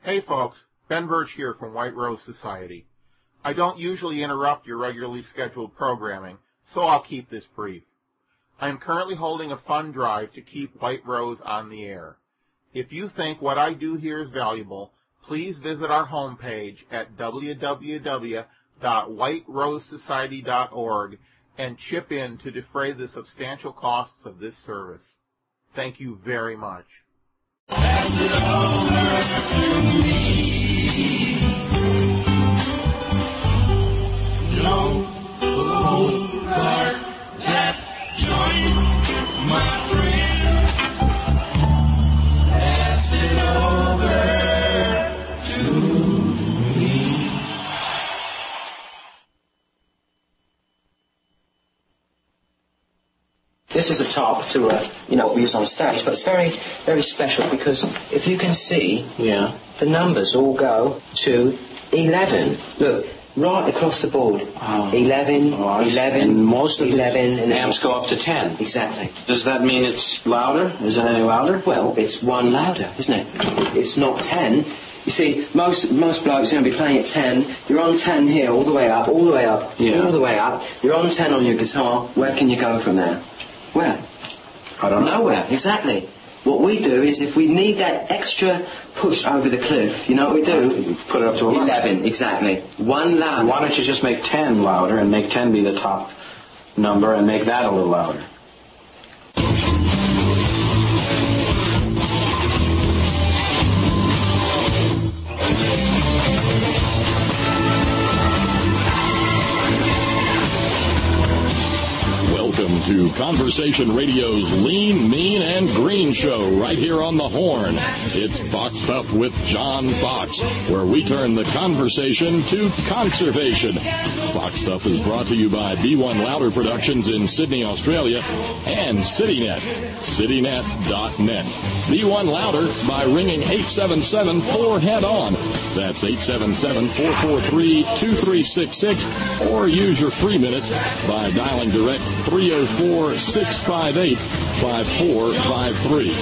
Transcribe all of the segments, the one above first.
Hey folks, Ben Birch here from White Rose Society. I don't usually interrupt your regularly scheduled programming, so I'll keep this brief. I am currently holding a fund drive to keep White Rose on the air. If you think what I do here is valuable, please visit our homepage at www.whiterosesociety.org and chip in to defray the substantial costs of this service. Thank you very much. Pass it over to me. Don't hold that joint, my friend. Pass it over to me. This is a tarp to, what we use on stage, but it's very, very special because if you can see, the numbers all go to 11. Look, right across the board. 11, 11, and most of 11, and amps go up to 10. Exactly. Does that mean it's louder? Is it any louder? Well, it's one louder, isn't it? It's not 10. You see, most blokes are going to be playing at 10. You're on 10 here, all the way up, all the way up, all the way up. You're on 10 on your guitar. Where can you go from there? Where? I don't know. Nowhere, exactly. What we do is if we need that extra push over the cliff, you know what we do? Put it up to 11, exactly. One louder. Why don't you just make 10 louder and make 10 be the top number and make that a little louder? Welcome to Conversation Radio's Lean, Mean, and Green show right here on the Horn. It's Boxed Up with John Fox, where we turn the conversation to conservation. Boxed Up is brought to you by B1 Louder Productions in Sydney, Australia, and CityNet, citynet.net. B1 Louder by ringing 877-4-HEAD-ON. That's 877-443-2366, or use your free minutes by dialing direct 304-658-5453.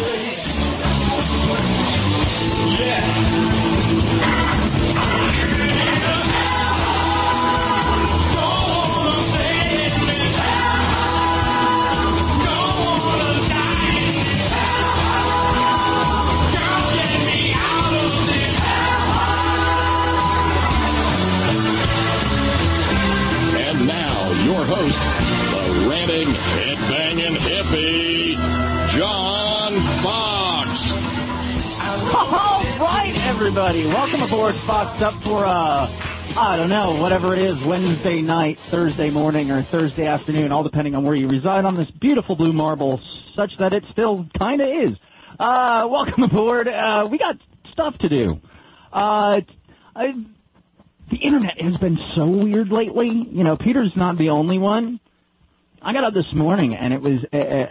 And now, your host, the ranting, head-banging hippie, John Fox. All right, everybody. Welcome aboard Foxed Up for, whatever it is, Wednesday night, Thursday morning, or Thursday afternoon, all depending on where you reside on this beautiful blue marble, such that it still kind of is. Welcome aboard. We got stuff to do. The internet has been so weird lately. You know, Peter's not the only one. I got up this morning, and it was,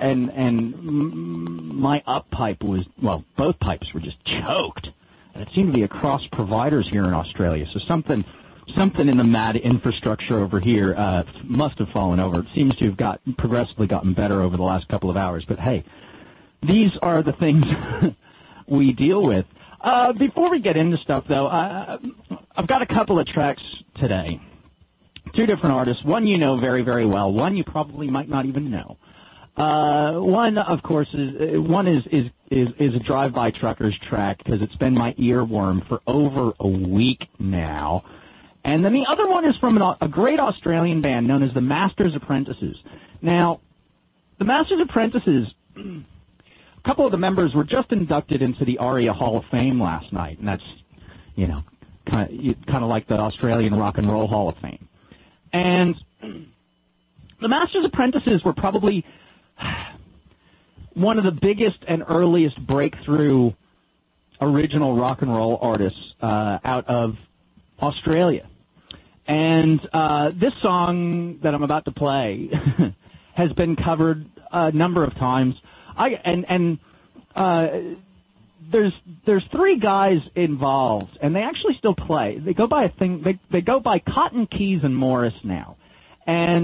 my up pipe was, both pipes were just choked. And it seemed to be across providers here in Australia. So something in the mad infrastructure over here must have fallen over. It seems to have progressively gotten better over the last couple of hours. But hey, these are the things we deal with. Before we get into stuff, though, I've got a couple of tracks today. Two different artists. One you know very, very well. One you probably might not even know. One, of course, is a drive-by truckers track because it's been my earworm for over a week now. And then the other one is from a great Australian band known as the Masters Apprentices. Now, the Masters Apprentices, a couple of the members were just inducted into the ARIA Hall of Fame last night, and that's, kind of like the Australian Rock and Roll Hall of Fame. And the Masters Apprentices were probably one of the biggest and earliest breakthrough original rock and roll artists out of Australia. And this song that I'm about to play has been covered a number of times. There's three guys involved, and they actually still play. They go by they go by Cotton, Keys, and Morris now,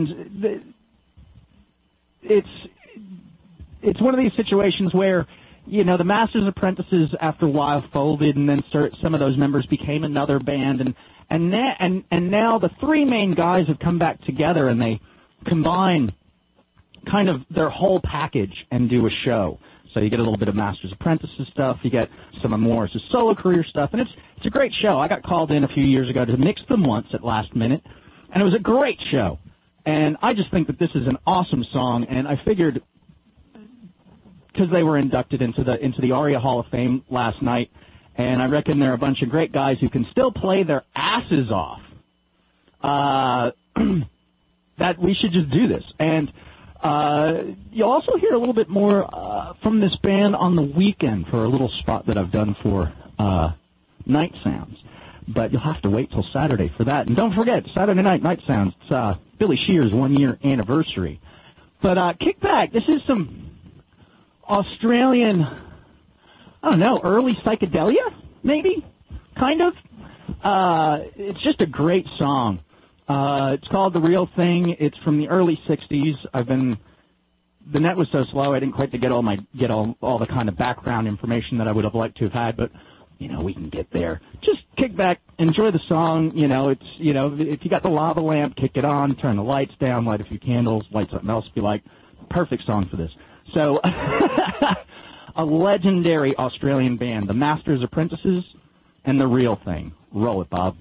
and it's one of these situations where the Masters Apprentices after a while folded, and then some of those members became another band, and now the three main guys have come back together, and they combine kind of their whole package and do a show. So you get a little bit of Masters Apprentices stuff, you get some of Morris's solo career stuff, and it's a great show. I got called in a few years ago to mix them once at last minute, and it was a great show. And I just think that this is an awesome song, and I figured, because they were inducted into the ARIA Hall of Fame last night, and I reckon they're a bunch of great guys who can still play their asses off, that we should just do this. And you'll also hear a little bit more from this band on the weekend for a little spot that I've done for Night Sounds. But you'll have to wait till Saturday for that. And don't forget, Saturday night, Night Sounds, it's Billy Shear's 1-year anniversary. But kick back. This is some Australian, I don't know, early psychedelia, maybe? Kind of. It's just a great song. It's called The Real Thing. It's from the early 60s. The net was so slow I didn't quite get all the kind of background information that I would have liked to have had, but we can get there. Just kick back, enjoy the song. If you got the lava lamp, kick it on, turn the lights down, light a few candles, light something else if you like. Perfect song for this. So, a legendary Australian band, the Masters Apprentices and The Real Thing. Roll it, Bob.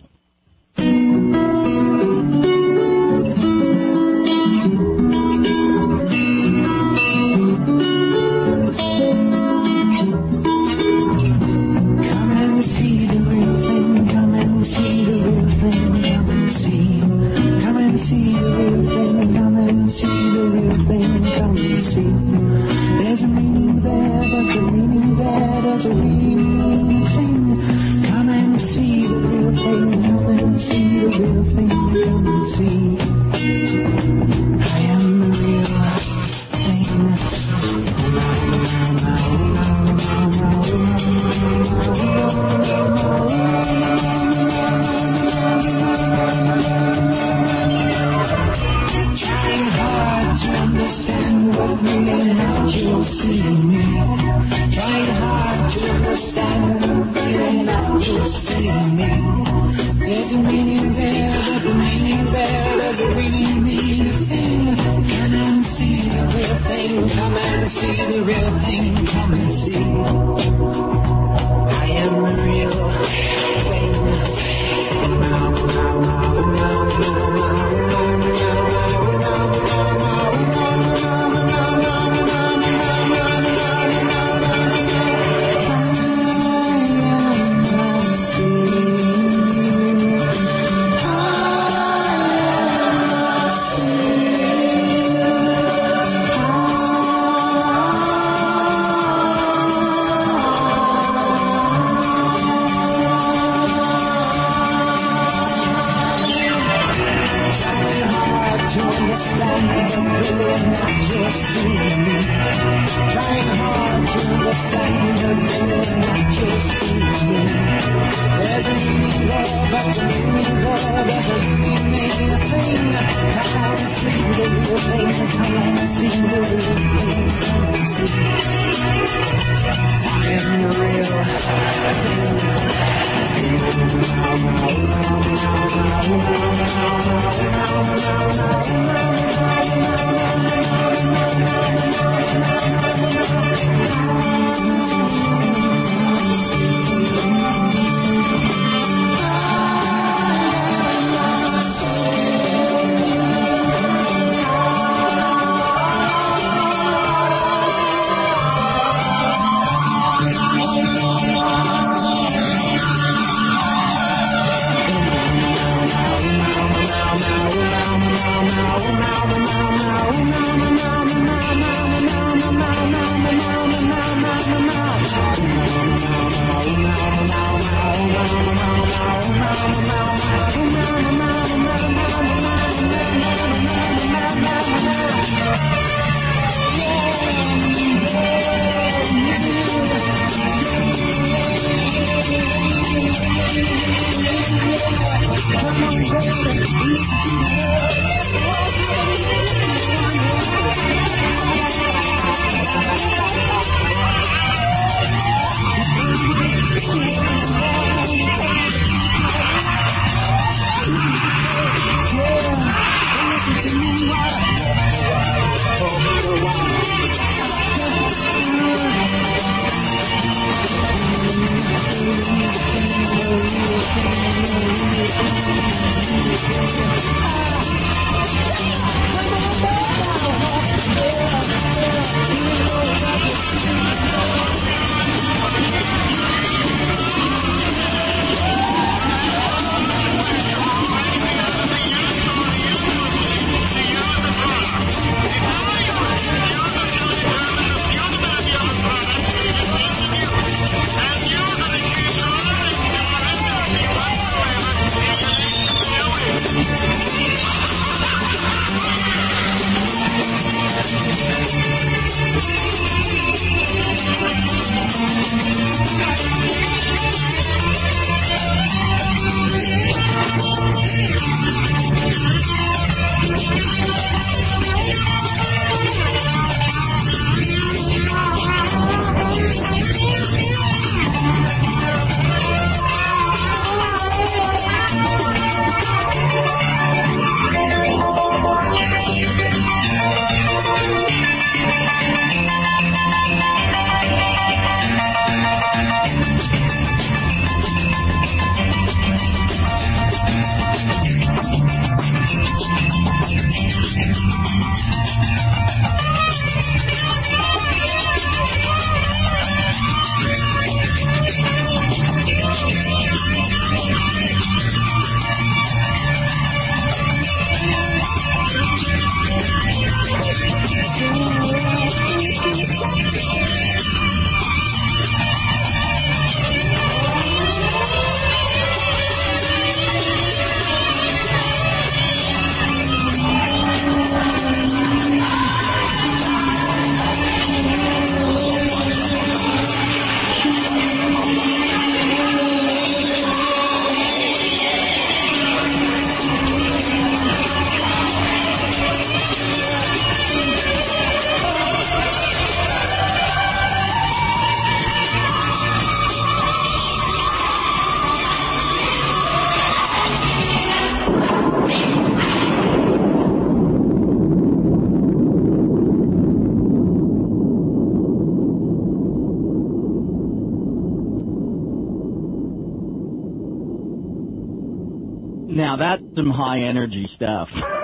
Now that's some high energy stuff.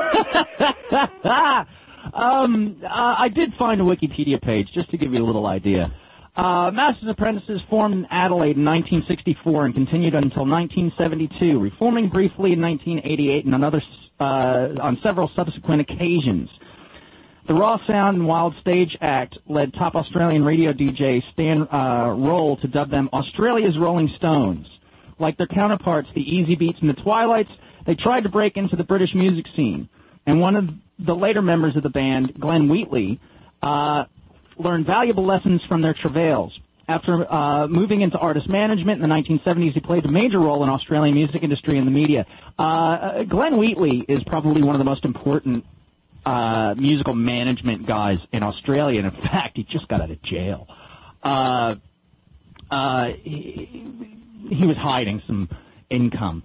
I did find a Wikipedia page just to give you a little idea. Masters Apprentices formed in Adelaide in 1964 and continued until 1972, reforming briefly in 1988 and on several subsequent occasions. The Raw Sound and Wild Stage Act led top Australian radio DJ Stan Roll to dub them Australia's Rolling Stones. Like their counterparts, the Easy Beats and the Twilights, they tried to break into the British music scene. And one of the later members of the band, Glenn Wheatley, learned valuable lessons from their travails. After moving into artist management in the 1970s, he played a major role in Australian music industry and the media. Glenn Wheatley is probably one of the most important musical management guys in Australia, and in fact, he just got out of jail. He was hiding some income.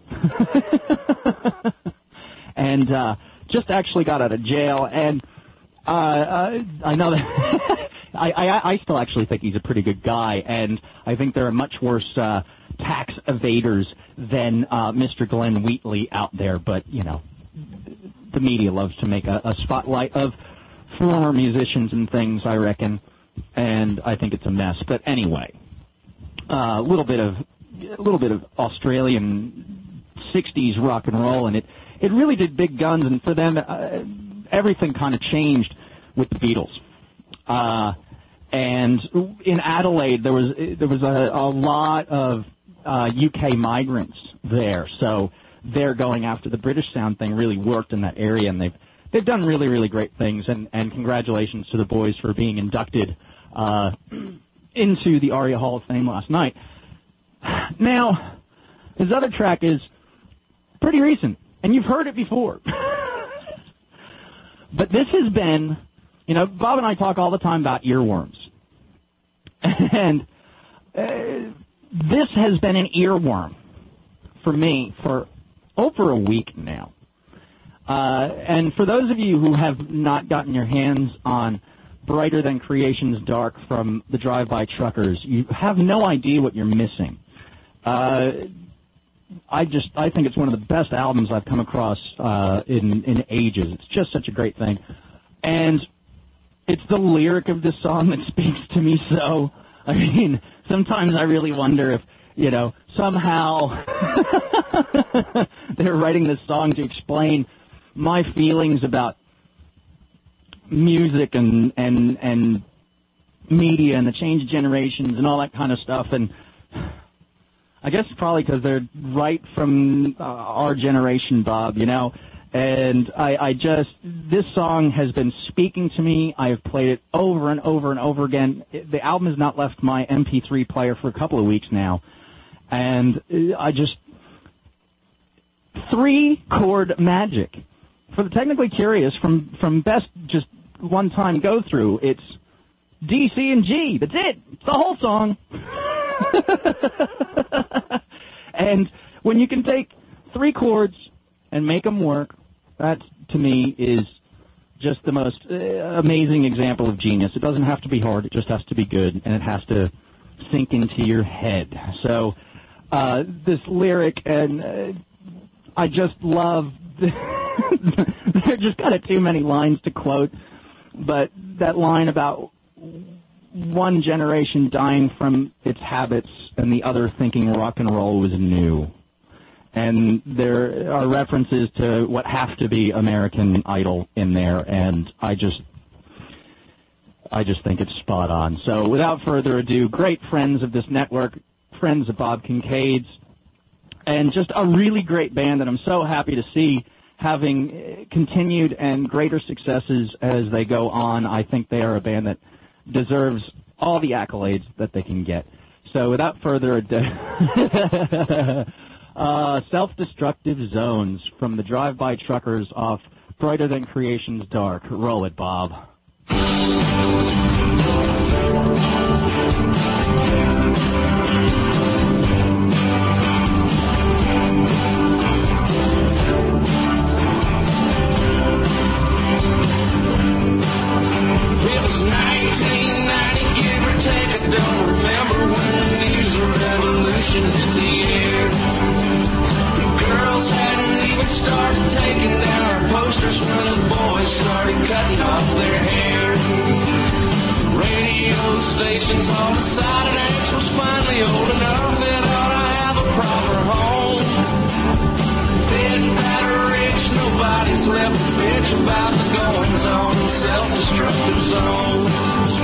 And just actually got out of jail, and I know that I still actually think he's a pretty good guy, and I think there are much worse tax evaders than Mr. Glenn Wheatley out there, but, you know, the media loves to make a spotlight of former musicians and things, I reckon, and I think it's a mess. But anyway, a little bit of Australian 60s rock and roll, and it really did big guns, and for them, everything kind of changed with the Beatles. And in Adelaide, there was a lot of UK migrants there, so their going after the British sound thing really worked in that area, and they've done really, really great things, and congratulations to the boys for being inducted into the ARIA Hall of Fame last night. Now, this other track is pretty recent, and you've heard it before. But this has been, you know, Bob and I talk all the time about earworms. And this has been an earworm for me for over a week now. And for those of you who have not gotten your hands on Brighter Than Creation's Dark from the Drive-By Truckers, you have no idea what you're missing. I think it's one of the best albums I've come across in ages. It's just such a great thing. And it's the lyric of this song that speaks to me so. I mean, sometimes I really wonder if, you know, somehow they're writing this song to explain my feelings about music and media and the change of generations and all that kind of stuff. And I guess probably because they're right from our generation, Bob, you know. And this song has been speaking to me. I have played it over and over and over again. The album has not left my MP3 player for a couple of weeks now. And 3-chord magic. For the technically curious, from best just one-time go-through, it's D, C, and G. That's it. It's the whole song. And when you can take 3 chords and make them work, that, to me, is just the most amazing example of genius. It doesn't have to be hard. It just has to be good, and it has to sink into your head. So this lyric, and I just love there are just kind of too many lines to quote, but that line about one generation dying from its habits and the other thinking rock and roll was new. And there are references to what have to be American Idol in there, and I just think it's spot on. So without further ado, great friends of this network, friends of Bob Kincaid's, and just a really great band that I'm so happy to see having continued and greater successes as they go on. I think they are a band that deserves all the accolades that they can get. So without further ado, Self-Destructive Zones from the Drive-By Truckers off Brighter Than Creation's Dark. Roll it, Bob. In the air, the girls hadn't even off their hair. Radio stations all decided X was finally old enough that ought to have a proper home. Dead, bad, or rich, nobody's left to bitch about the goings on in self-destructive zones.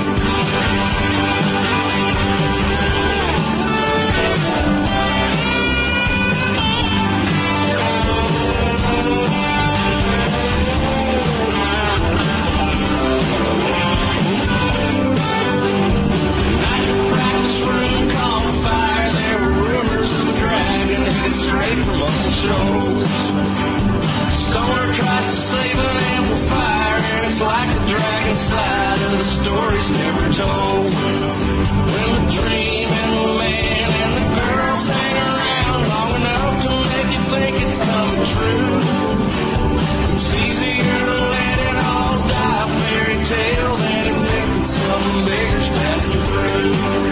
Straight from muscle shoals. Stoner tries to save an amplifier, and it's like the dragon side of the story's never told. When the dream and the man and the girls hang around long enough to make you think it's coming true, it's easier to let it all die a fairy tale than admit that something bigger's passing through.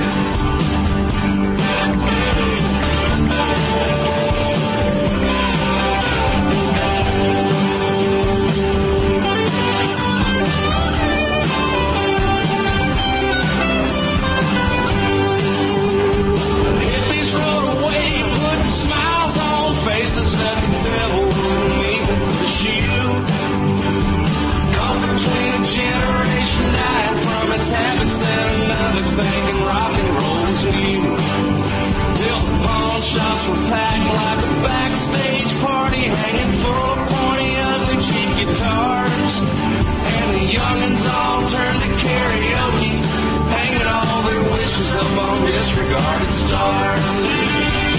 Shops were packed like a backstage party, hanging full of pointy, ugly, cheap guitars. And the young'uns all turned to karaoke, hanging all their wishes up on disregarded stars.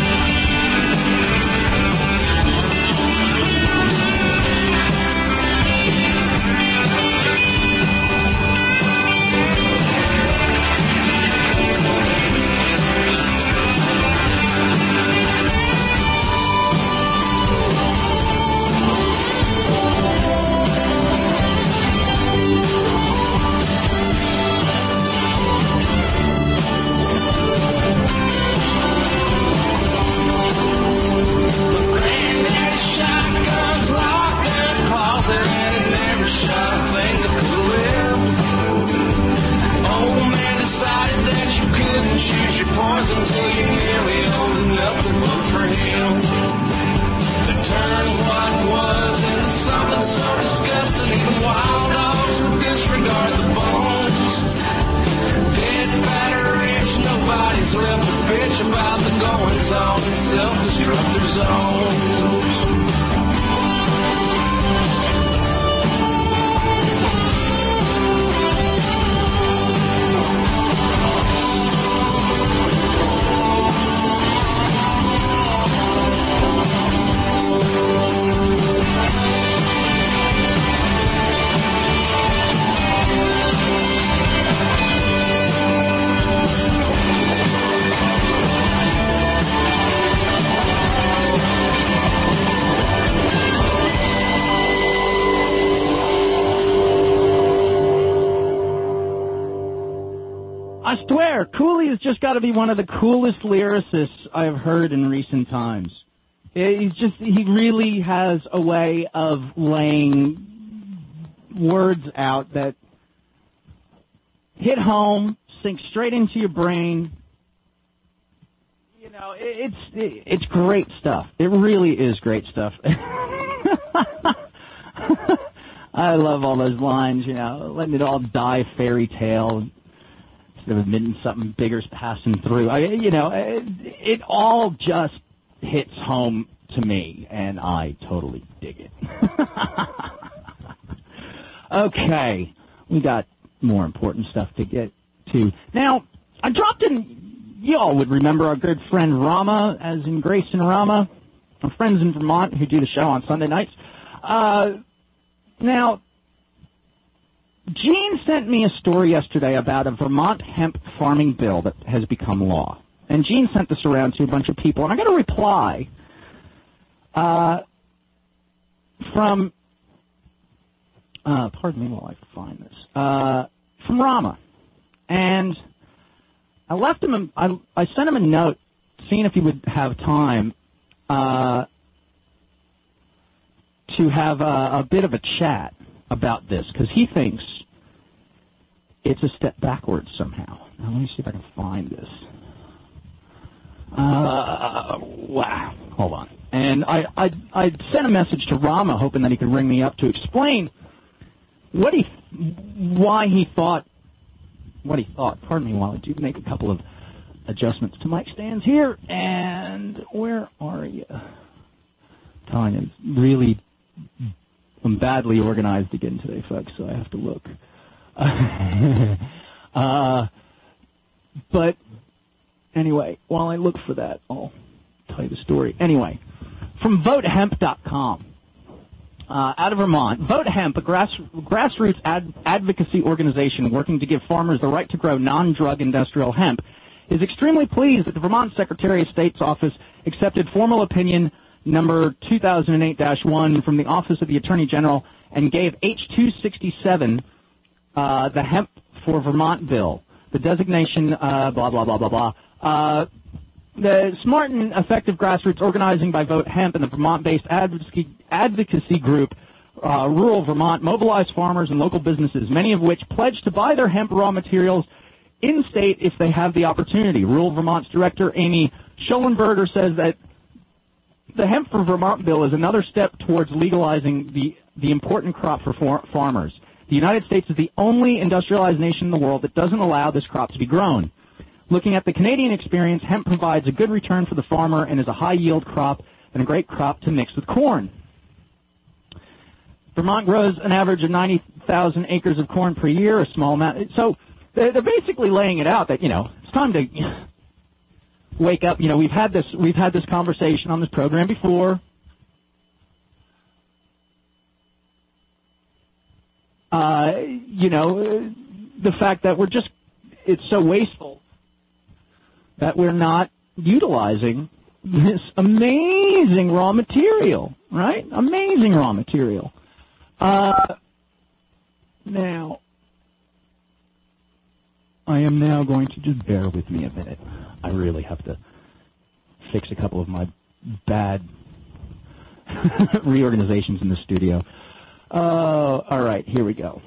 Just got to be one of the coolest lyricists I've heard in recent times. He really has a way of laying words out that hit home, sink straight into your brain. You know, it's great stuff. It really is great stuff. I love all those lines, you know, letting it all die fairy tale. Of admitting something bigger's passing through. It all just hits home to me, and I totally dig it. Okay, we got more important stuff to get to. Now, I dropped in, you all would remember our good friend Rama, as in Grayson Rama, our friends in Vermont who do the show on Sunday nights. Now, Gene sent me a story yesterday about a Vermont hemp farming bill that has become law. And Gene sent this around to a bunch of people. And I got a reply from, pardon me while I find this, from Rama. And I left him, I sent him a note seeing if he would have time to have a bit of a chat about this, because he thinks it's a step backwards somehow. Now, let me see if I can find this. Wow. Hold on. And I sent a message to Rama hoping that he could ring me up to explain what he thought. Pardon me while I do make a couple of adjustments to mic stands here. And where are you? I'm really badly organized again today, folks, so I have to look. But anyway, while I look for that, I'll tell you the story. Anyway, from VoteHemp.com. Out of Vermont, Vote Hemp, a grassroots advocacy organization working to give farmers the right to grow non-drug industrial hemp, is extremely pleased that the Vermont Secretary of State's office accepted formal opinion number 2008-1 from the Office of the Attorney General and gave H.267 the Hemp for Vermont bill. The designation, blah, blah, blah, blah, blah. The smart and effective grassroots organizing by Vote Hemp and the Vermont-based advocacy group Rural Vermont mobilized farmers and local businesses, many of which pledged to buy their hemp raw materials in-state if they have the opportunity. Rural Vermont's director, Amy Schollenberger, says that the Hemp for Vermont bill is another step towards legalizing the important crop for farmers. The United States is the only industrialized nation in the world that doesn't allow this crop to be grown. Looking at the Canadian experience, hemp provides a good return for the farmer and is a high-yield crop and a great crop to mix with corn. Vermont grows an average of 90,000 acres of corn per year, a small amount. So they're basically laying it out that, it's time to wake up. We've had this conversation on this program before. The fact that it's so wasteful that we're not utilizing this amazing raw material, right? Amazing raw material. Now, I am now going to just bear with me a minute. I really have to fix a couple of my bad reorganizations in the studio. All right, here we go.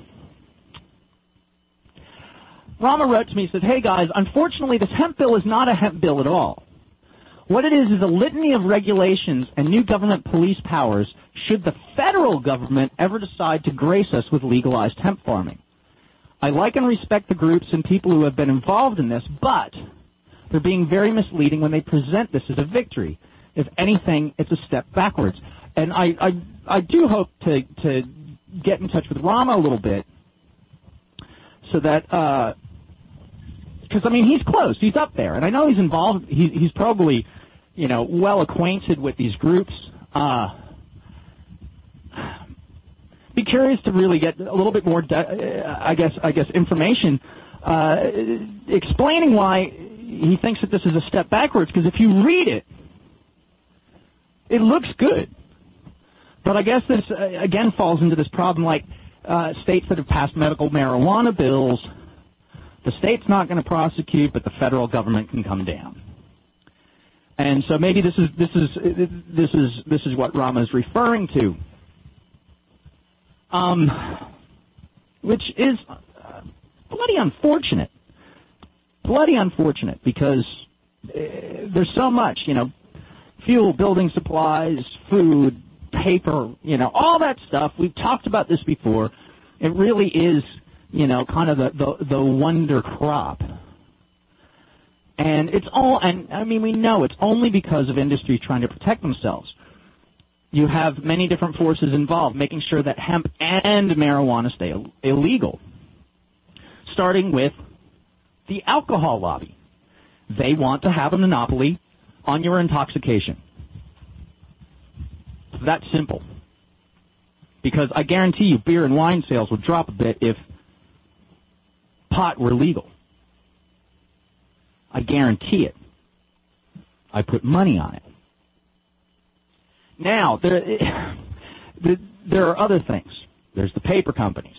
Rama wrote to me, he says, "Hey guys, unfortunately this hemp bill is not a hemp bill at all. What it is a litany of regulations and new government police powers should the federal government ever decide to grace us with legalized hemp farming. I like and respect the groups and people who have been involved in this, but they're being very misleading when they present this as a victory. If anything, it's a step backwards." And I do hope to get in touch with Rama a little bit so that, because, he's close. He's up there. And I know he's involved. He's probably, well acquainted with these groups. Be curious to really get a little bit more, I guess, information explaining why he thinks that this is a step backwards. Because if you read it, it looks good. But I guess this, again, falls into this problem like states that have passed medical marijuana bills. The state's not going to prosecute, but the federal government can come down. And so maybe this is what Rama is referring to, which is bloody unfortunate. Bloody unfortunate because there's so much, fuel, building supplies, food, paper, all that stuff. We've talked about this before. It really is, kind of the wonder crop. And we know it's only because of industry trying to protect themselves. You have many different forces involved, making sure that hemp and marijuana stay illegal. Starting with the alcohol lobby. They want to have a monopoly on your intoxication. That simple. Because I guarantee you beer and wine sales would drop a bit if pot were legal. I guarantee it. I put money on it. Now, there are other things. There's the paper companies.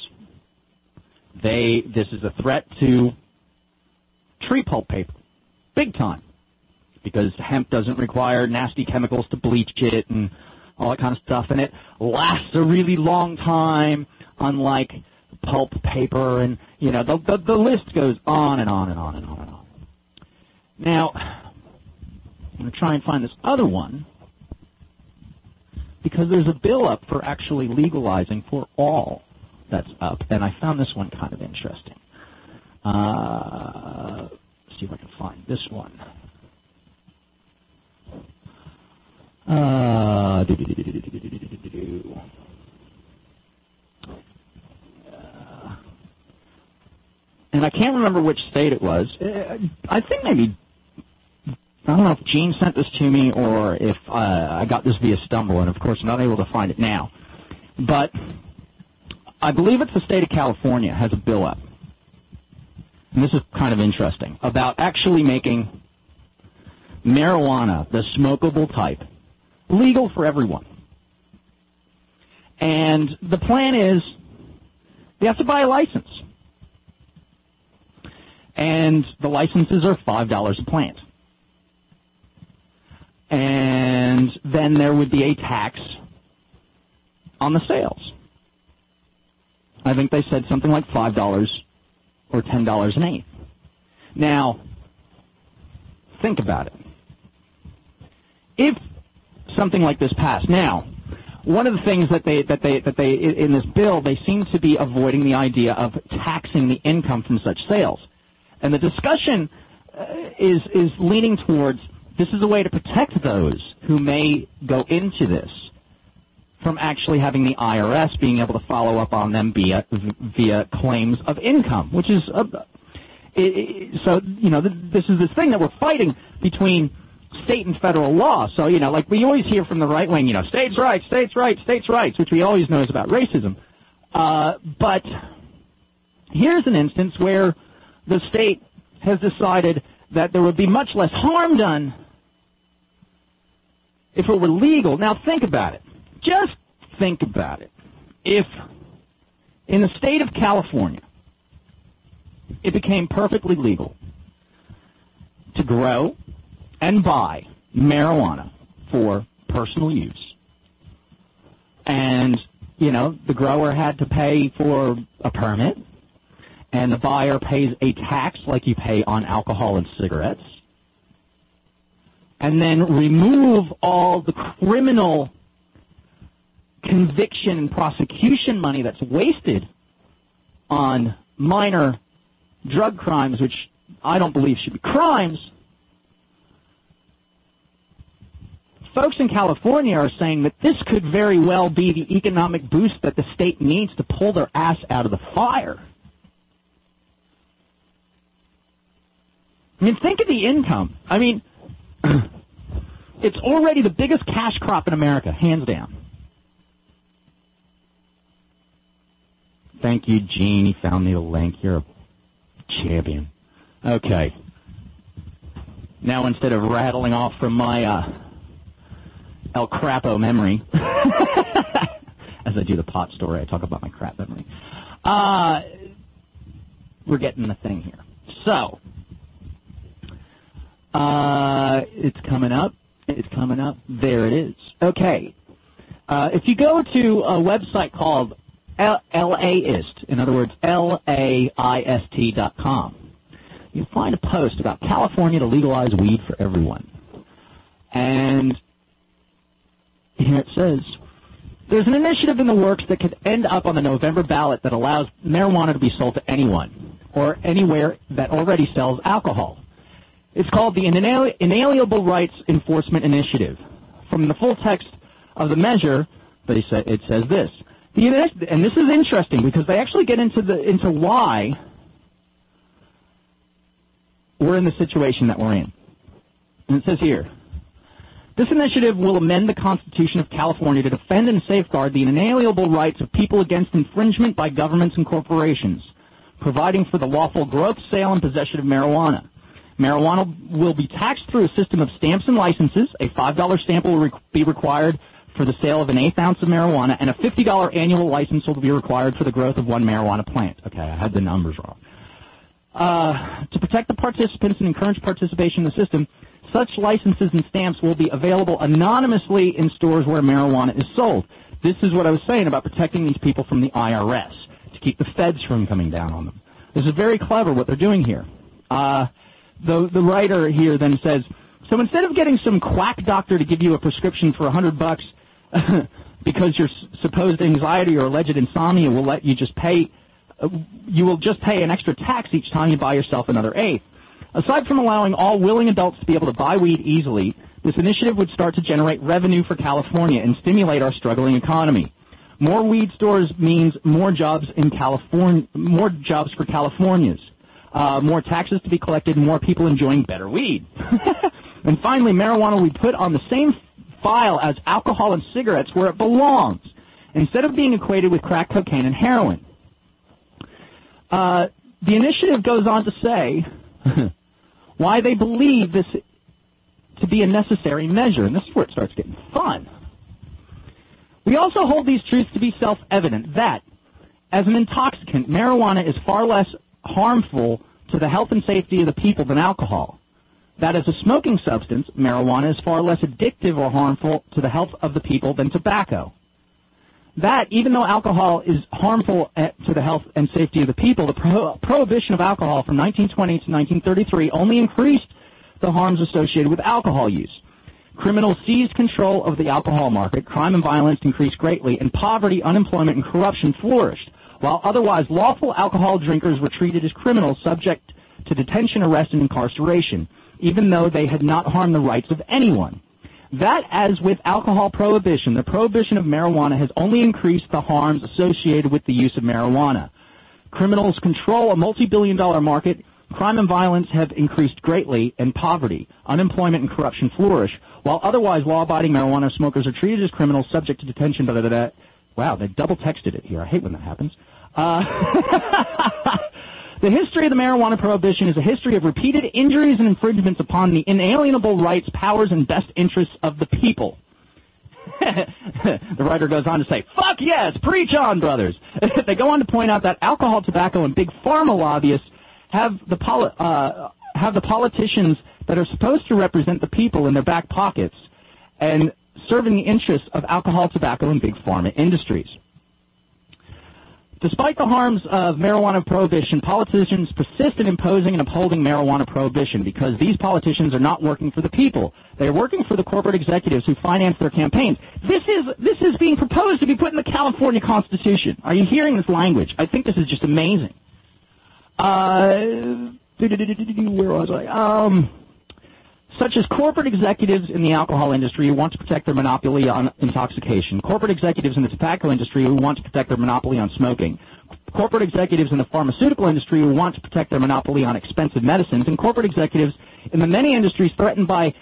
This is a threat to tree pulp paper. Big time. Because hemp doesn't require nasty chemicals to bleach it and all that kind of stuff, and it lasts a really long time, unlike pulp paper, and, you know, the list goes on and on and on and on and on. Now, I'm going to try and find this other one, because there's a bill up for actually legalizing for all that's up, and I found this one kind of interesting. Let's see if I can find this one. And I can't remember which state it was. I think maybe, I don't know if Gene sent this to me or if I got this via Stumble, and of course I'm not able to find it now. But I believe it's the state of California has a bill up. And this is kind of interesting, about actually making marijuana, the smokable type, legal for everyone. And the plan is you have to buy a license. And the licenses are $5 a plant. And then there would be a tax on the sales. I think they said something like $5 or $10 an eighth. Now, think about it. If something like this passed, now, one of the things that they in this bill, they seem to be avoiding the idea of taxing the income from such sales. And the discussion is leaning towards this is a way to protect those who may go into this from actually having the IRS being able to follow up on them via claims of income, which is so, you know, this is this thing that we're fighting between state and federal law. So, you know, like we always hear from the right wing, you know, states' rights, states' rights, states' rights, which we always know is about racism. But here's an instance where the state has decided that there would be much less harm done if it were legal. Now, think about it. Just think about it. If in the state of California it became perfectly legal to grow and buy marijuana for personal use, and, you know, the grower had to pay for a permit, and the buyer pays a tax like you pay on alcohol and cigarettes, and then remove all the criminal conviction and prosecution money that's wasted on minor drug crimes, which I don't believe should be crimes. Folks in California are saying that this could very well be the economic boost that the state needs to pull their ass out of the fire. I mean, think of the income. I mean, it's already the biggest cash crop in America, hands down. Thank you, Gene. He found me the link. You're a champion. Okay. Now, instead of rattling off from my El Crapo memory, as I do the pot story, I talk about my crap memory. We're getting the thing here. So, it's coming up. It's coming up. There it is. Okay. If you go to a website called LAist, in other words, LAIST.com, you'll find a post about California to legalize weed for everyone. And here it says, there's an initiative in the works that could end up on the November ballot that allows marijuana to be sold to anyone or anywhere that already sells alcohol. It's called the Inalienable Rights Enforcement Initiative. From the full text of the measure, it says this. And this is interesting because they actually get into why we're in the situation that we're in. And it says here, this initiative will amend the Constitution of California to defend and safeguard the inalienable rights of people against infringement by governments and corporations, providing for the lawful growth, sale, and possession of marijuana. Marijuana will be taxed through a system of stamps and licenses. A $5 stamp will be required for the sale of an eighth ounce of marijuana, and a $50 annual license will be required for the growth of one marijuana plant. Okay, I had the numbers wrong. To protect the participants and encourage participation in the system, such licenses and stamps will be available anonymously in stores where marijuana is sold. This is what I was saying about protecting these people from the IRS. To keep the feds from coming down on them. This is very clever what they're doing here. The writer here then says, so instead of getting some quack doctor to give you a prescription for $100 because your supposed anxiety or alleged insomnia will let you just pay, you will just pay an extra tax each time you buy yourself another eighth. Aside from allowing all willing adults to be able to buy weed easily, this initiative would start to generate revenue for California and stimulate our struggling economy. More weed stores means more jobs in California, more jobs for Californians, more taxes to be collected, and more people enjoying better weed. And finally, marijuana will be put on the same file as alcohol and cigarettes where it belongs, instead of being equated with crack cocaine and heroin. The initiative goes on to say why they believe this to be a necessary measure, and this is where it starts getting fun. We also hold these truths to be self-evident that, as an intoxicant, marijuana is far less harmful to the health and safety of the people than alcohol. That as a smoking substance, marijuana is far less addictive or harmful to the health of the people than tobacco. That, even though alcohol is harmful to the health and safety of the people, the prohibition of alcohol from 1920 to 1933 only increased the harms associated with alcohol use. Criminals seized control of the alcohol market, crime and violence increased greatly, and poverty, unemployment, and corruption flourished, while otherwise lawful alcohol drinkers were treated as criminals subject to detention, arrest, and incarceration, even though they had not harmed the rights of anyone. That, as with alcohol prohibition, the prohibition of marijuana has only increased the harms associated with the use of marijuana. Criminals control a multi-billion-dollar market, crime and violence have increased greatly, and poverty, unemployment, and corruption flourish, while otherwise law-abiding marijuana smokers are treated as criminals subject to detention. Wow, they double-texted it here. I hate when that happens. The history of the marijuana prohibition is a history of repeated injuries and infringements upon the inalienable rights, powers, and best interests of the people. The writer goes on to say, fuck yes, preach on, brothers. They go on to point out that alcohol, tobacco, and big pharma lobbyists have the politicians that are supposed to represent the people in their back pockets and serving the interests of alcohol, tobacco, and big pharma industries. Despite the harms of marijuana prohibition, politicians persist in imposing and upholding marijuana prohibition because these politicians are not working for the people. They are working for the corporate executives who finance their campaigns. This is being proposed to be put in the California Constitution. Are you hearing this language? I think this is just amazing. Where was I? Such as corporate executives in the alcohol industry who want to protect their monopoly on intoxication, corporate executives in the tobacco industry who want to protect their monopoly on smoking, corporate executives in the pharmaceutical industry who want to protect their monopoly on expensive medicines, and corporate executives in the many industries threatened by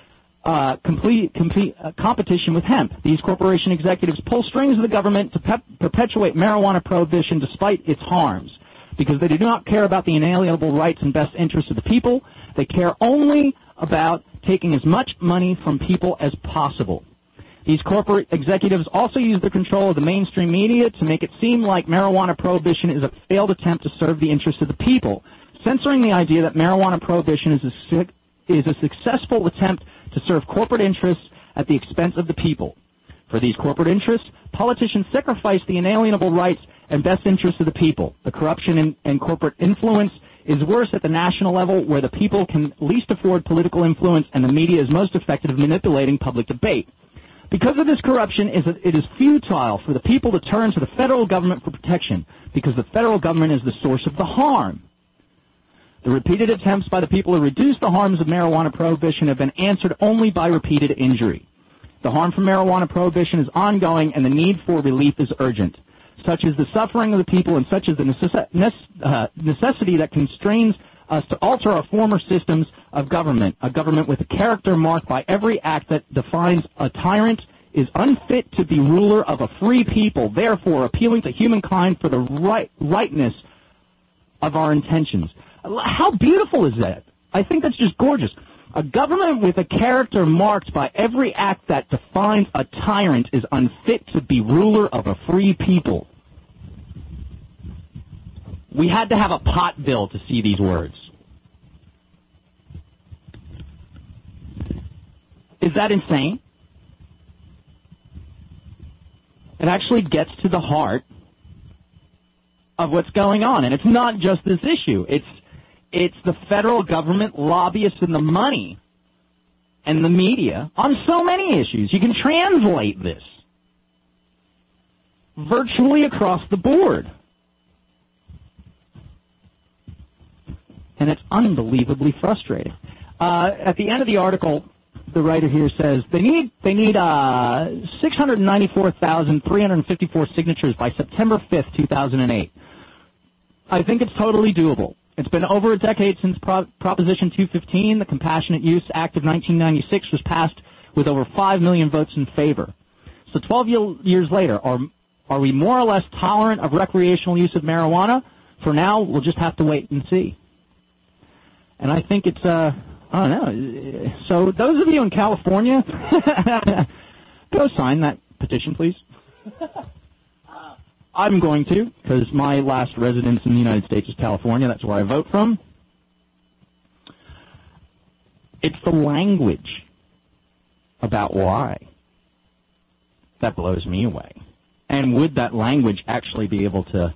competition with hemp. These corporation executives pull strings of the government to perpetuate marijuana prohibition despite its harms, because they do not care about the inalienable rights and best interests of the people. They care only about taking as much money from people as possible. These corporate executives also use the control of the mainstream media to make it seem like marijuana prohibition is a failed attempt to serve the interests of the people, censoring the idea that marijuana prohibition is a successful attempt to serve corporate interests at the expense of the people. For these corporate interests, politicians sacrifice the inalienable rights and best interests of the people. The corruption and corporate influence is worse at the national level, where the people can least afford political influence and the media is most effective at manipulating public debate. Because of this corruption, it is futile for the people to turn to the federal government for protection, because the federal government is the source of the harm. The repeated attempts by the people to reduce the harms of marijuana prohibition have been answered only by repeated injury. The harm from marijuana prohibition is ongoing, and the need for relief is urgent. Such is the suffering of the people, and such is the necessity that constrains us to alter our former systems of government, a government with a character marked by every act that defines a tyrant is unfit to be ruler of a free people, therefore appealing to humankind for the rightness of our intentions. How beautiful is that? I think that's just gorgeous. A government with a character marked by every act that defines a tyrant is unfit to be ruler of a free people. We had to have a pot bill to see these words. Is that insane? It actually gets to the heart of what's going on. And it's not just this issue. It's the federal government, lobbyists, and the money and the media on so many issues. You can translate this virtually across the board. And it's unbelievably frustrating. At the end of the article, the writer here says they need 694,354 signatures by September 5th, 2008. I think it's totally doable. It's been over a decade since Proposition 215, the Compassionate Use Act of 1996, was passed with over 5 million votes in favor. So 12 years later, are we more or less tolerant of recreational use of marijuana? For now, we'll just have to wait and see. And I think it's, I don't know. So those of you in California, go sign that petition, please. I'm going to, because my last residence in the United States is California. That's where I vote from. It's the language about why that blows me away. And would that language actually be able to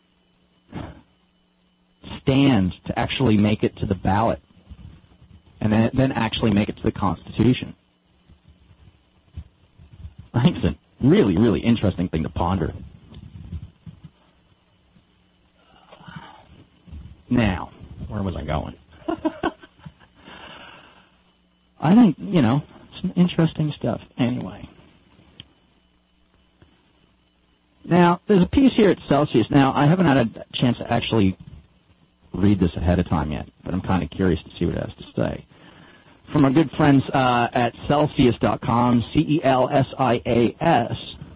stand to actually make it to the ballot and then actually make it to the Constitution? I think it's a really, really interesting thing to ponder. Now, where was I going? I think, some interesting stuff. Anyway. Now, there's a piece here at Celsius. Now, I haven't had a chance to actually read this ahead of time yet, but I'm kind of curious to see what it has to say. From our good friends at Celsius.com, CELSIAS,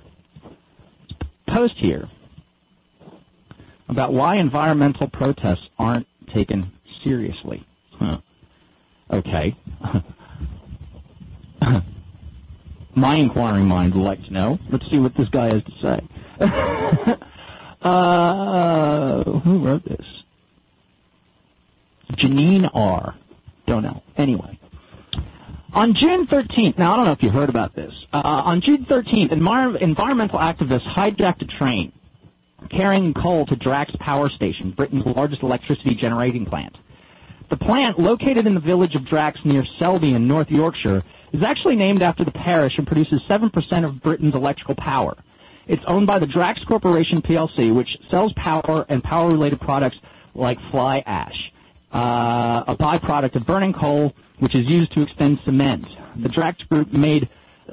post here about why environmental protests aren't taken seriously. Okay. My inquiring mind would like to know. Let's see what this guy has to say. Who wrote this? Janine R. Don't know. Anyway. On June 13th, now I don't know if you heard about this. On June 13th, environmental activists hijacked a train carrying coal to Drax Power Station, Britain's largest electricity generating plant. The plant, located in the village of Drax near Selby in North Yorkshire, is actually named after the parish and produces 7% of Britain's electrical power. It's owned by the Drax Corporation plc, which sells power and power-related products like fly ash, a byproduct of burning coal, which is used to extend cement. The Drax Group made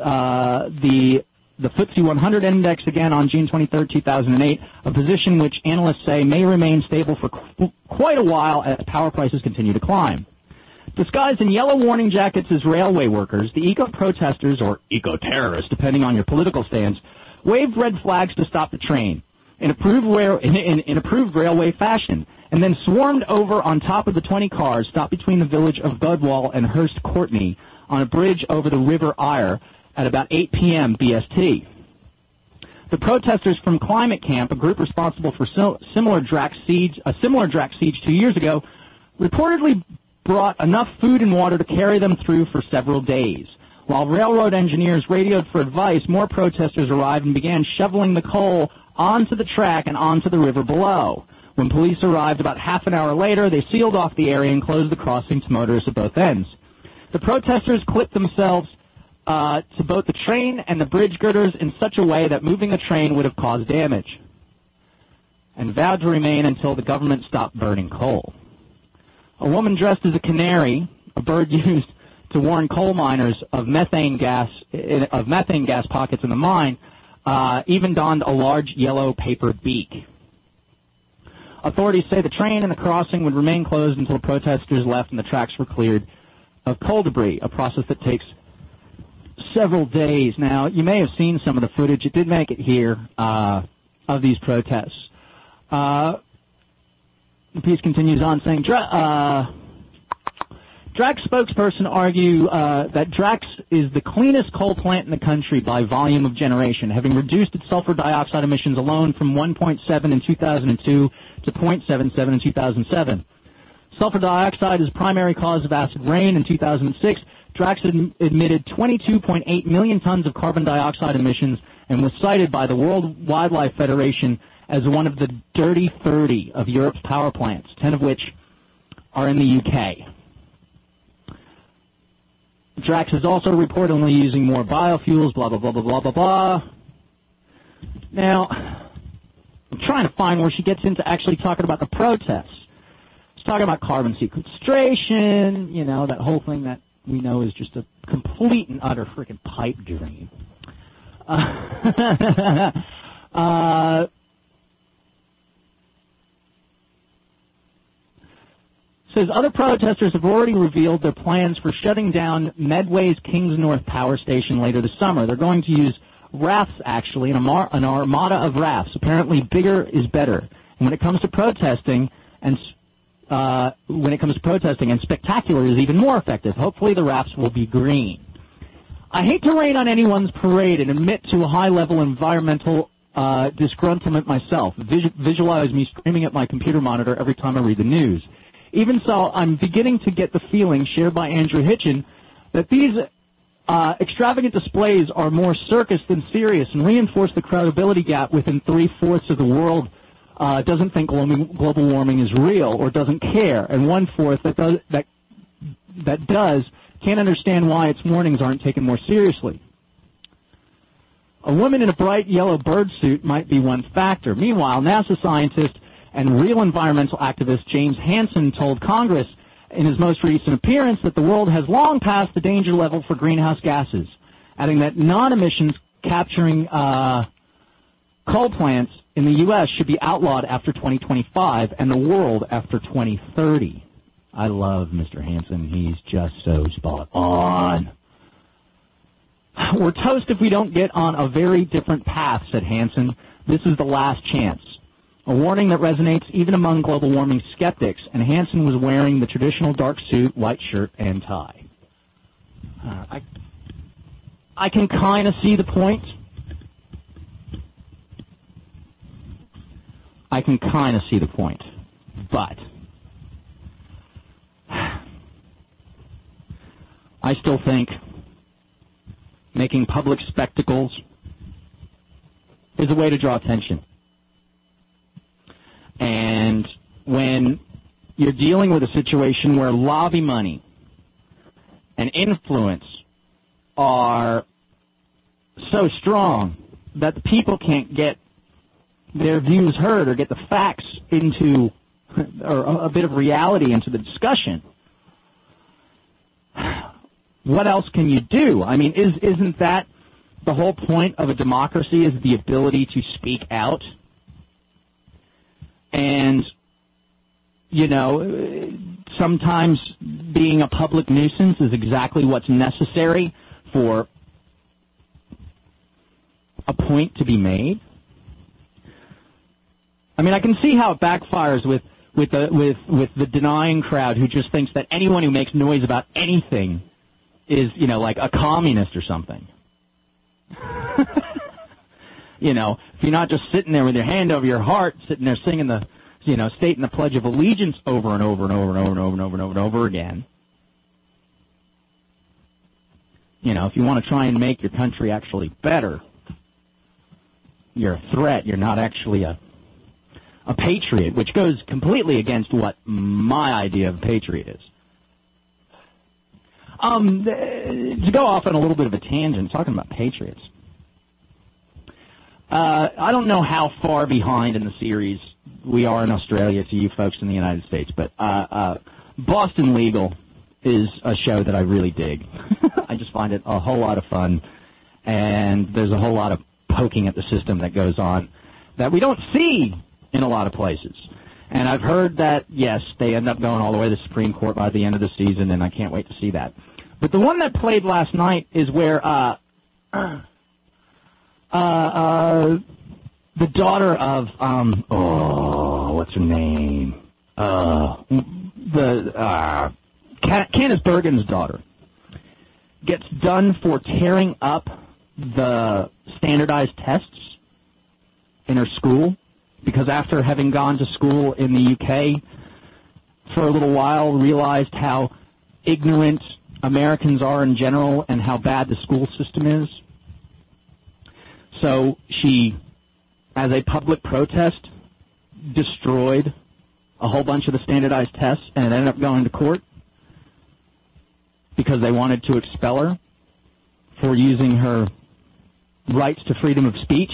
the FTSE 100 index again on June 23, 2008, a position which analysts say may remain stable for quite a while as power prices continue to climb. Disguised in yellow warning jackets as railway workers, the eco-protesters, or eco-terrorists, depending on your political stance, waved red flags to stop the train in approved railway fashion, and then swarmed over on top of the 20 cars stopped between the village of Budwall and Hurst Courtney on a bridge over the River Ire at about 8 p.m. BST. The protesters from Climate Camp, a group responsible for a similar Drax siege 2 years ago, reportedly brought enough food and water to carry them through for several days. While railroad engineers radioed for advice, more protesters arrived and began shoveling the coal onto the track and onto the river below. When police arrived about half an hour later, they sealed off the area and closed the crossing to motorists at both ends. The protesters clipped themselves to both the train and the bridge girders in such a way that moving the train would have caused damage, and vowed to remain until the government stopped burning coal. A woman dressed as a canary, a bird used to warn coal miners of methane gas pockets in the mine, even donned a large yellow paper beak. Authorities say the train and the crossing would remain closed until the protesters left and the tracks were cleared of coal debris, a process that takes several days. Now, you may have seen some of the footage. It did make it here of these protests. The piece continues on saying, Drax spokesperson argue that Drax is the cleanest coal plant in the country by volume of generation, having reduced its sulfur dioxide emissions alone from 1.7 in 2002 to 0.77 in 2007. Sulfur dioxide is primary cause of acid rain. In 2006, Drax emitted 22.8 million tons of carbon dioxide emissions and was cited by the World Wildlife Federation as one of the dirty 30 of Europe's power plants, 10 of which are in the UK. Drax is also reportedly using more biofuels, blah, blah, blah, blah, blah, blah, blah. Now, I'm trying to find where she gets into actually talking about the protests. She's talking about carbon sequestration, you know, that whole thing that we know is just a complete and utter freaking pipe dream. Says other protesters have already revealed their plans for shutting down Medway's Kings North power station later this summer. They're going to use rafts, actually, an armada of rafts. Apparently, bigger is better. And when it comes to protesting, and spectacular is even more effective. Hopefully, the rafts will be green. I hate to rain on anyone's parade and admit to a high-level environmental disgruntlement myself. Visualize me screaming at my computer monitor every time I read the news. Even so, I'm beginning to get the feeling shared by Andrew Hitchen that these extravagant displays are more circus than serious and reinforce the credibility gap within 3/4 of the world doesn't think global warming is real or doesn't care, and 1/4 that does can't understand why its warnings aren't taken more seriously. A woman in a bright yellow bird suit might be one factor. Meanwhile, NASA scientist and real environmental activist James Hansen told Congress in his most recent appearance that the world has long passed the danger level for greenhouse gases, adding that non-emissions capturing coal plants in the U.S. should be outlawed after 2025 and the world after 2030. I love Mr. Hansen. He's just so spot on. We're toast if we don't get on a very different path, said Hansen. This is the last chance. A warning that resonates even among global warming skeptics, and Hansen was wearing the traditional dark suit, white shirt, and tie. I can kind of see the point. But I still think making public spectacles is a way to draw attention. And when you're dealing with a situation where lobby money and influence are so strong that the people can't get their views heard or get the facts into, or a bit of reality into the discussion, what else can you do? I mean, isn't that the whole point of a democracy, is the ability to speak out? And, you know, sometimes being a public nuisance is exactly what's necessary for a point to be made. I mean, I can see how it backfires with the denying crowd who just thinks that anyone who makes noise about anything is, you know, like a communist or something. You know, if you're not just sitting there with your hand over your heart, sitting there singing the, you know, stating the Pledge of Allegiance over and over and over and over and over and over and over and over again. You know, if you want to try and make your country actually better, you're a threat. You're not actually a patriot, which goes completely against what my idea of a patriot is. To go off on a little bit of a tangent, talking about patriots. I don't know how far behind in the series we are in Australia to you folks in the United States, but Boston Legal is a show that I really dig. I just find it a whole lot of fun, and there's a whole lot of poking at the system that goes on that we don't see in a lot of places. And I've heard that, yes, they end up going all the way to the Supreme Court by the end of the season, and I can't wait to see that. But the one that played last night is where the daughter of, what's her name? Candace Bergen's daughter gets done for tearing up the standardized tests in her school, because after having gone to school in the UK for a little while, realized how ignorant Americans are in general and how bad the school system is. So she, as a public protest, destroyed a whole bunch of the standardized tests, and it ended up going to court because they wanted to expel her for using her rights to freedom of speech.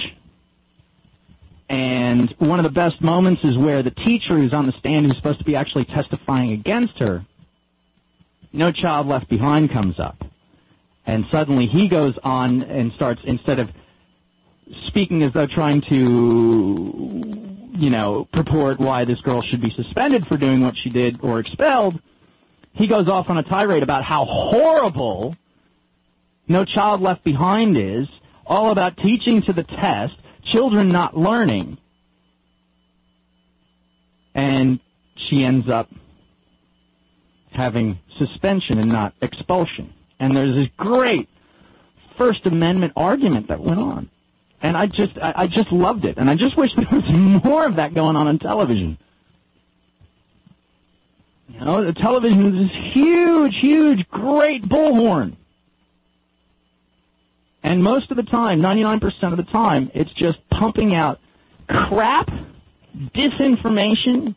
And one of the best moments is where the teacher who's on the stand, who's supposed to be actually testifying against her, No Child Left Behind, comes up. And suddenly he goes on and starts, instead of speaking as though trying to, purport why this girl should be suspended for doing what she did or expelled, he goes off on a tirade about how horrible No Child Left Behind is, all about teaching to the test, children not learning. And she ends up having suspension and not expulsion. And there's this great First Amendment argument that went on. And I just loved it. And I just wish there was more of that going on television. The television is this huge, huge, great bullhorn. And most of the time, 99% of the time, it's just pumping out crap, disinformation,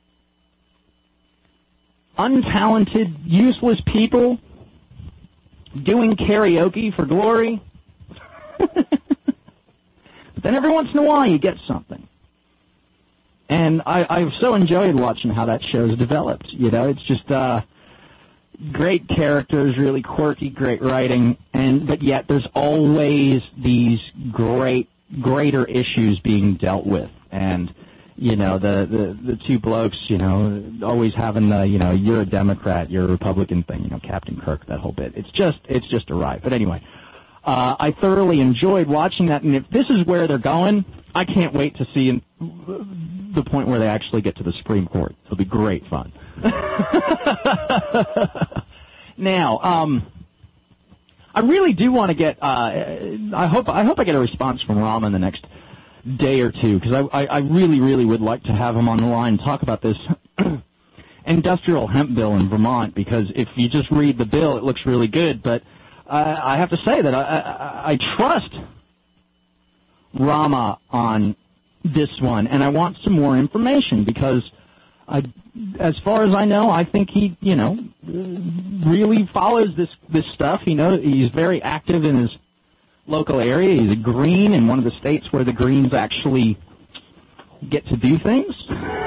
untalented, useless people doing karaoke for glory. But then every once in a while you get something. And I've so enjoyed watching how that show's developed. It's just great characters, really quirky, great writing, but yet there's always these greater issues being dealt with. And the two blokes, always having the, you're a Democrat, you're a Republican thing, Captain Kirk, that whole bit. It's just a ride. But anyway, I thoroughly enjoyed watching that, and if this is where they're going, I can't wait to see the point where they actually get to the Supreme Court. It'll be great fun. Now, I really do want to get, I hope I get a response from Rama in the next day or two, because I really, really would like to have him on the line and talk about this industrial hemp bill in Vermont, because if you just read the bill, it looks really good, but I have to say that I trust Rama on this one, and I want some more information, because as far as I know, I think he, really follows this stuff. He's very active in his local area. He's a Green in one of the states where the Greens actually get to do things.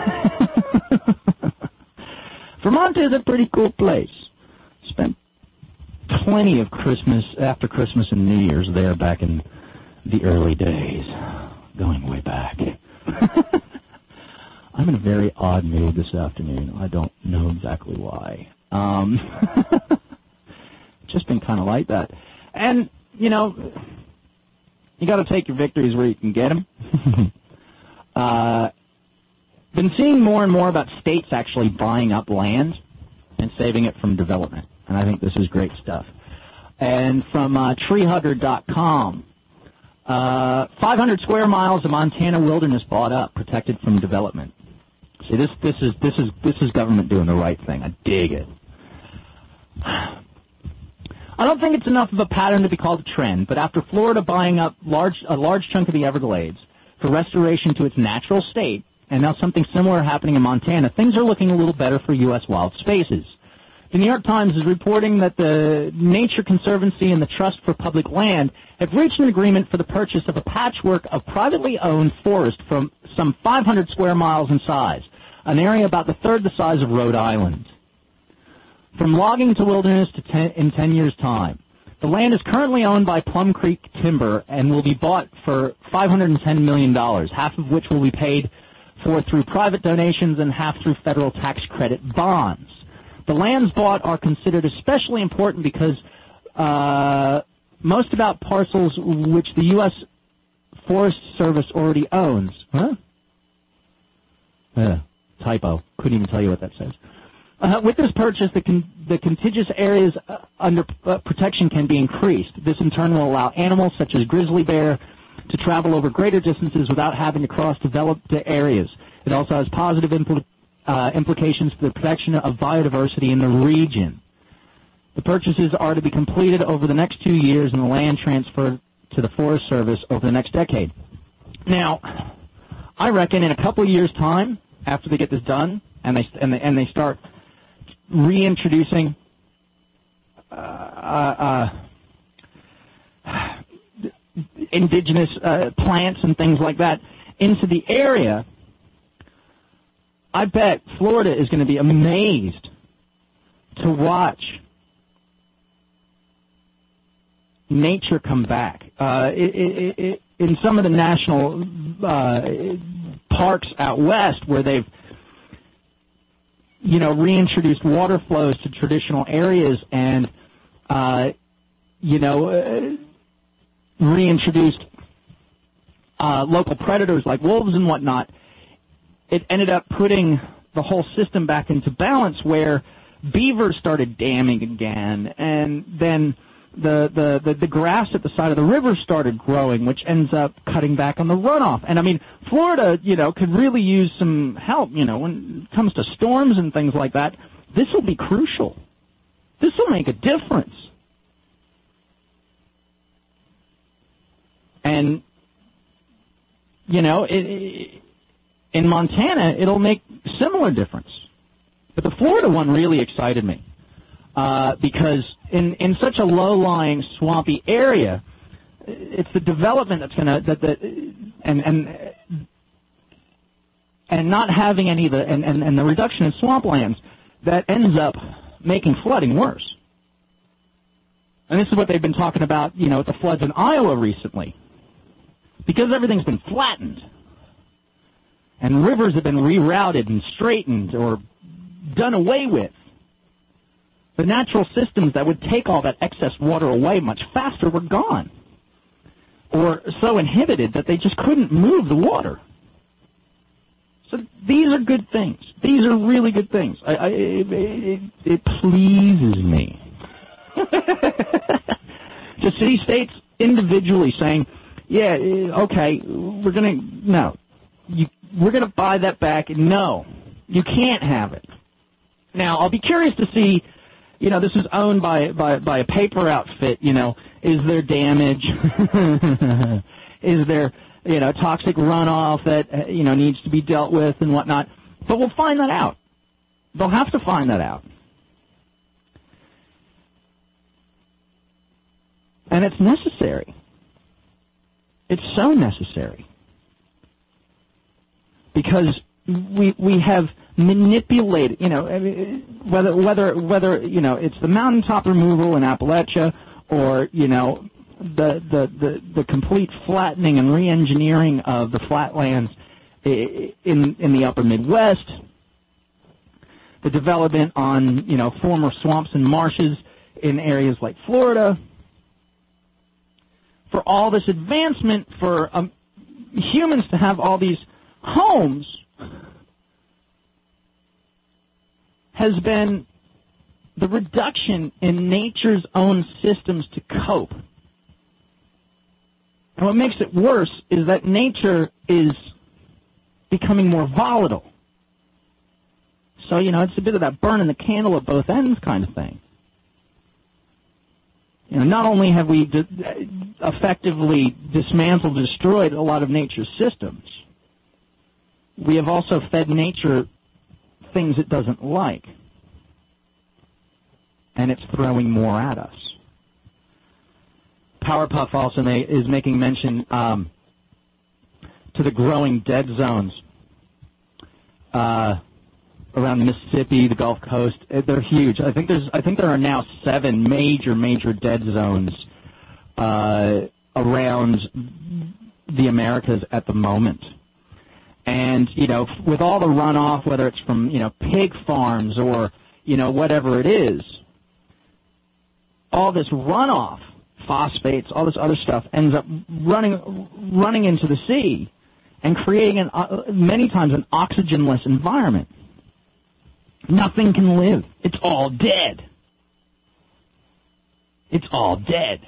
Vermont is a pretty cool place. Spent plenty of Christmas, after Christmas and New Year's there back in the early days, going way back. I'm in a very odd mood this afternoon. I don't know exactly why. Just been kind of like that. And, you got to take your victories where you can get them. Been seeing more and more about states actually buying up land and saving it from development. And I think this is great stuff. And from treehugger.com, 500 square miles of Montana wilderness bought up, protected from development. See, this is government doing the right thing. I dig it. I don't think it's enough of a pattern to be called a trend, but after Florida buying up a large chunk of the Everglades for restoration to its natural state, and now something similar happening in Montana, things are looking a little better for U.S. wild spaces. The New York Times is reporting that the Nature Conservancy and the Trust for Public Land have reached an agreement for the purchase of a patchwork of privately owned forest from some 500 square miles in size, an area about the third the size of Rhode Island. From logging to wilderness in 10 years' time. The land is currently owned by Plum Creek Timber and will be bought for $510 million, half of which will be paid for through private donations and half through federal tax credit bonds. The lands bought are considered especially important because most about parcels which the U.S. Forest Service already owns. Typo. Couldn't even tell you what that says. With this purchase, the contiguous areas under protection can be increased. This, in turn, will allow animals such as grizzly bear to travel over greater distances without having to cross developed areas. It also has positive implications for the protection of biodiversity in the region. The purchases are to be completed over the next 2 years and the land transferred to the Forest Service over the next decade. Now, I reckon in a couple of years' time, after they get this done, and they start reintroducing indigenous plants and things like that into the area, I bet Florida is going to be amazed to watch nature come back. In some of the national parks out west where they've reintroduced water flows to traditional areas and reintroduced local predators like wolves and whatnot, it ended up putting the whole system back into balance where beavers started damming again, and then the grass at the side of the river started growing, which ends up cutting back on the runoff. And I mean, Florida, could really use some help, when it comes to storms and things like that. This will be crucial. This will make a difference. And, in Montana, it'll make similar difference. But the Florida one really excited me because in such a low-lying, swampy area, it's the development that's going to and not having any of the and the reduction in swamplands that ends up making flooding worse. And this is what they've been talking about, with the floods in Iowa recently, because everything's been flattened. And rivers have been rerouted and straightened or done away with. The natural systems that would take all that excess water away much faster were gone, or so inhibited that they just couldn't move the water. So these are good things. These are really good things. It pleases me. Just city-states individually saying, yeah, okay, we're going to buy that back. No, you can't have it. Now, I'll be curious to see, this is owned by a paper outfit, is there damage? Is there, toxic runoff that, needs to be dealt with and whatnot? But we'll find that out. They'll have to find that out. And it's necessary. It's so necessary. Because we have manipulated, whether it's the mountaintop removal in Appalachia or the complete flattening and re-engineering of the flatlands in the upper Midwest, the development on former swamps and marshes in areas like Florida. For all this advancement, for humans to have all these homes, has been the reduction in nature's own systems to cope. And what makes it worse is that nature is becoming more volatile. So, it's a bit of that burning the candle at both ends kind of thing. Not only have we effectively dismantled, destroyed a lot of nature's systems, we have also fed nature things it doesn't like. And it's throwing more at us. Powerpuff also is making mention to the growing dead zones around the Mississippi, the Gulf Coast. They're huge. I think there are now 7 major dead zones around the Americas at the moment. And, with all the runoff, whether it's from, pig farms or, whatever it is, all this runoff, phosphates, all this other stuff ends up running into the sea and creating many times an oxygenless environment. Nothing can live. It's all dead. It's all dead.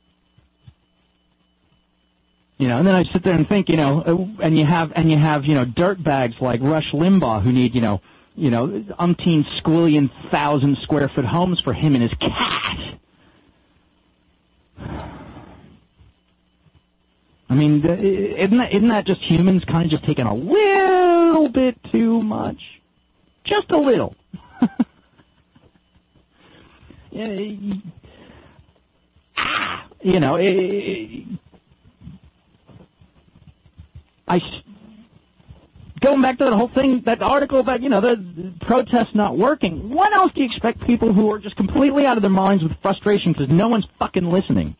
And then I sit there and think, and you have, dirt bags like Rush Limbaugh who need, umpteen squillion thousand square foot homes for him and his cat. I mean, isn't that just humans kind of just taking a little bit too much? Just a little. You know, going back to the whole thing, that article about, you know, the protests not working. What else do you expect people who are just completely out of their minds with frustration because no one's fucking listening?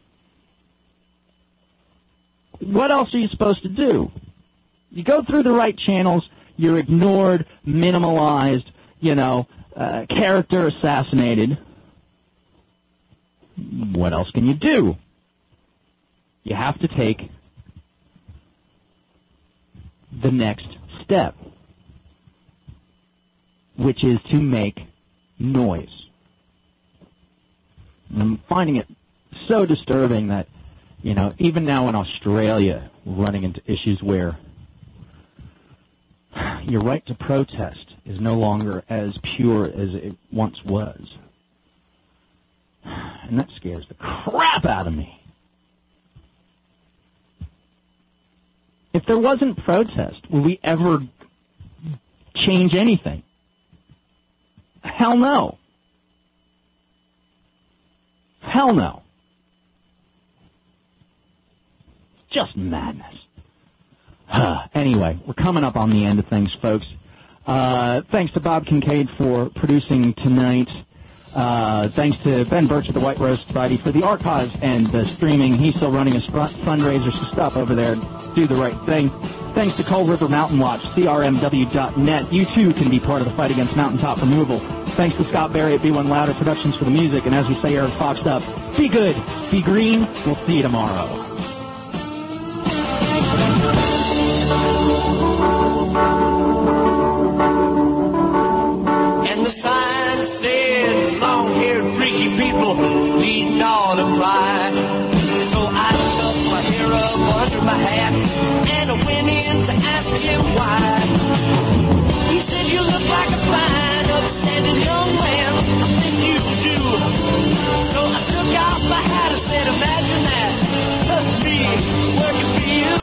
What else are you supposed to do? You go through the right channels, you're ignored, minimalized, you know, character assassinated. What else can you do? You have to take the next step, which is to make noise. And I'm finding it so disturbing that, you know, even now in Australia, we're running into issues where your right to protest is no longer as pure as it once was. And that scares the crap out of me. If there wasn't protest, would we ever change anything? Hell no. Hell no. Just madness. Anyway, we're coming up on the end of things, folks. Thanks to Bob Kincaid for producing tonight. Thanks to Ben Birch of the White Rose Society for the archives and the streaming. He's still running his fundraisers and stuff over there. Do the right thing. Thanks to Coal River Mountain Watch, crmw.net. You, too, can be part of the fight against mountaintop removal. Thanks to Scott Berry at B1 Louder Productions for the music. And as we say here at Foxed Up, be good, be green. We'll see you tomorrow. And the sign said, long-haired freaky people need not apply. So I stuffed my hair up under my hat and I went in to ask him why.